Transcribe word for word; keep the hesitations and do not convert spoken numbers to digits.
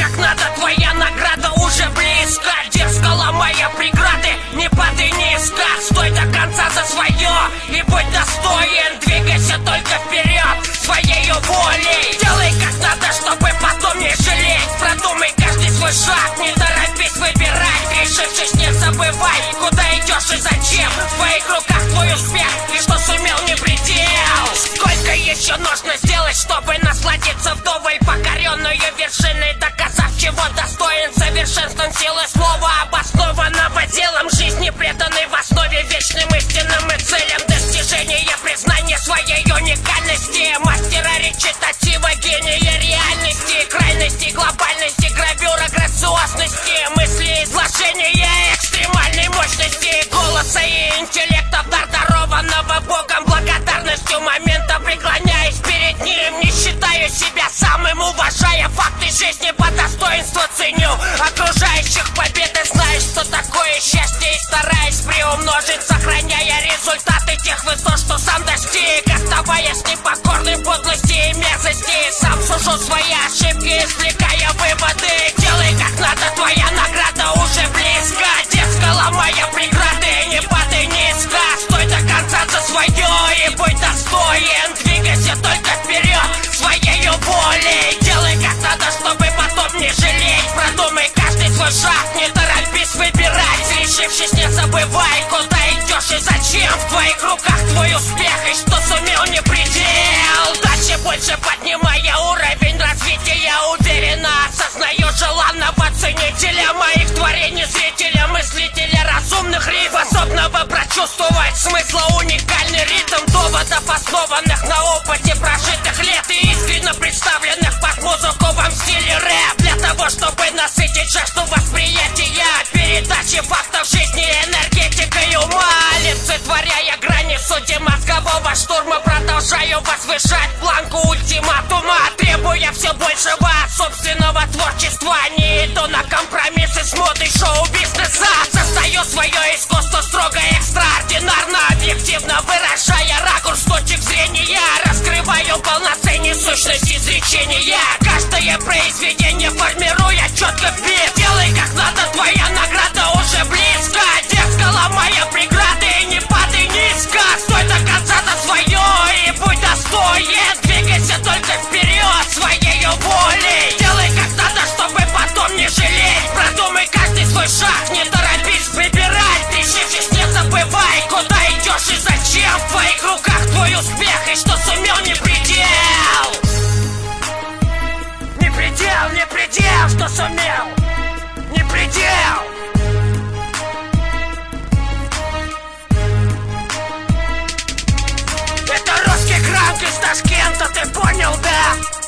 как надо, твоя награда уже близко. Дерзко ломая преграды, не падай низко. Стой до конца за свое и будь достоин. Двигайся только вперед своею волей. Делай как надо, чтобы потом не жалеть. Продумай каждый свой шаг, не торопись выбирать. Решившись, не забывай, куда идешь и зачем. В твоих руках твой успех, и что сумел не предел. Сколько еще нужно сделать, чтобы насладиться вдовой покоренную вершиной, доказав, чего достоин совершенством силы слова, обоснованного делом жизни, преданной в основе вечным истинам и целям достижения признания своей уникальности. Мастера речитатива, гения реальности, крайности, глобальности, гравюра, грациозности, мысли, изложения экстремальной мощности, голоса и интеллекта, дар дарованного Богом, благодарностью момента преклоняясь перед ним. Не считаю себя самым, уважая факты жизни, по достоинству ценю окружающих победы, знаешь, что такое счастье, и стараясь приумножить, сохраняя результаты тех высот, что сам достиг, оставаясь непокорным подлости и мерзости. Сам сужу свои ошибки, извлекая выводы. Делай как надо, твоя награда уже близко. Дерзко ломая преграды, не падай низко. Стой до конца за свое и будь достоин. Двигайся только вперед своею волей. Делай как надо, чтобы потом не жалеть. Продумай каждый свой шаг, не торопись выбирать. Решившись, не забывай, куда идешь и зачем. В твоих руках твой успех, и что сумел не предел. Дальше больше поднимая уровень развития, уверенно осознаю желанного ценителя моих творений, зрителя, мыслителя разумных риф, способного прочувствовать смысла уникальный ритм доводов, основанных на опыте прожитых лет и искренне представленных под музыку вам в стиле рэп. Для того, чтобы насытить жажду восприятия, передачи фактов жизни, энергетикой ума, олицетворяя грани сути мозгового штурма, продолжаю возвышать планку ультиматума, требуя все большего от собственного творчества. Не иду на компромиссы с модой шоу-бизнеса. Состою свое искусство строго экстраординарно, объективно выражая ракурс точек зрения. Раскрываю полноценную сущность изречения. Каждое произведение формируя четко в бит. Делай как надо, твоя награда уже близко. Дерзко ломая преграды, не падай низко. Стой до конца за свое и будь достоин. Двигайся только вперед своею волей. Делай как надо, чтобы потом не жалеть. Продумай каждый свой шаг, не торопись выбирать. Решившись, не забывай, куда идешь и зачем. В твоих руках твой успех, и что сумел не предел. Не предел, не предел, что сумел не предел. Это русский Кранк из Ташкента, ты понял, да?